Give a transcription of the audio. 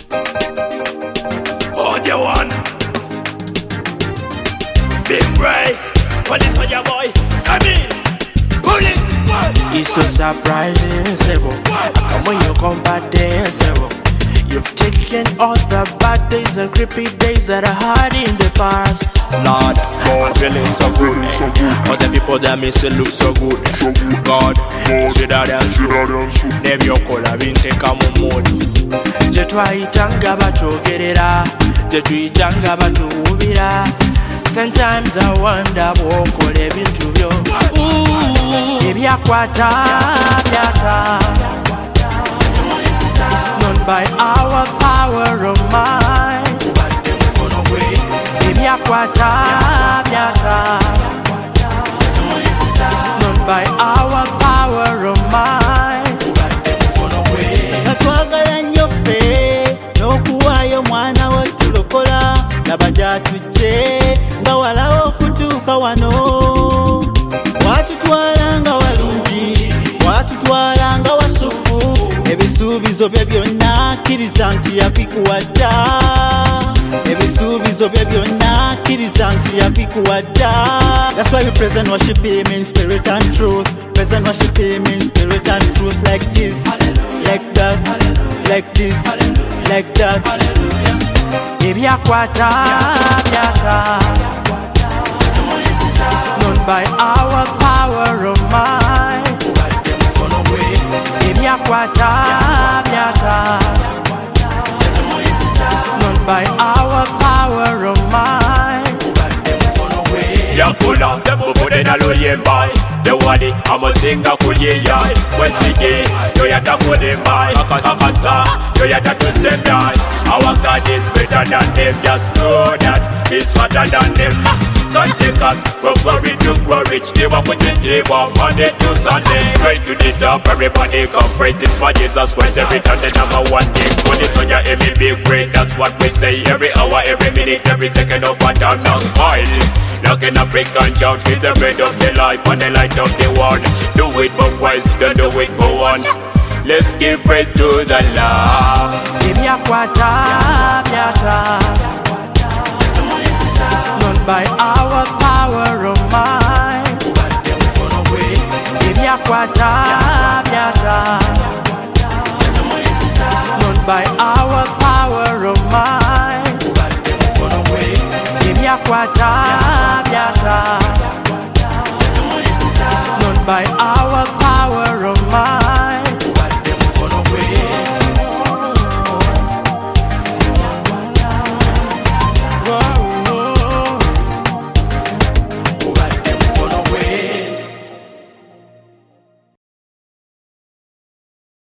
Oh, the one. Big Ray. What is on your boy? I mean, pull it. It's so surprising, Sebo. And when you come back there, Sebo, you've taken all the bad days and creepy days that I had in the past. Lord, I'm feeling so good. All the people that miss it look so good. God, sweeter than soup. Name your color, we take a mood. Je twaitanga bachogerera, je tuyitanga batuwubira. Sometimes I wonder wokola ebintu byo ebyakwata byata. It's not by our power or might. Ebyakwata byata. It's not by our power or might. Katwagala nnyo ffe n'okuwaayo mwana we tulokola laba gyatujje nga walawo okutuuka wano. Watutwala nga walungi, watutwala nga wasufu. Ebisuubizo bye byonna kkiriza nti yabikuwadda. Ebisuubizo bye byonna kkiriza nti yabikuwadda. That's why we praise and worship him in spirit and truth. Praise and worship him in spirit and truth. Like this, like that, like this, like that. Ebyakwata byata. It's not by our power or might. Ebyakwata byata. It's not by our power or might. Yakula, muvune na luyemba. The wadi, amazinga kuyiya. Wensige, yo yata kulimba. Akasa, yo yata tusemba. Our God is better than them. Just know that He's smarter than them. Can't take us from glory to glory. They walk with the devil Monday to Sunday. Right to the top, everybody come praise His for Jesus Christ. Every time the number one thing. Put this on your every big break. That's what we say every hour, every minute, every second up and down. Now smile. Like an African child, He's the bread of the life and the light of the world. Do it for Christ, don't do it for one. Let's give praise to the Lord. Ebyakwata byata. It's not by our power or might. Ebyakwata byata. It's not by our power or might. Ebyakwata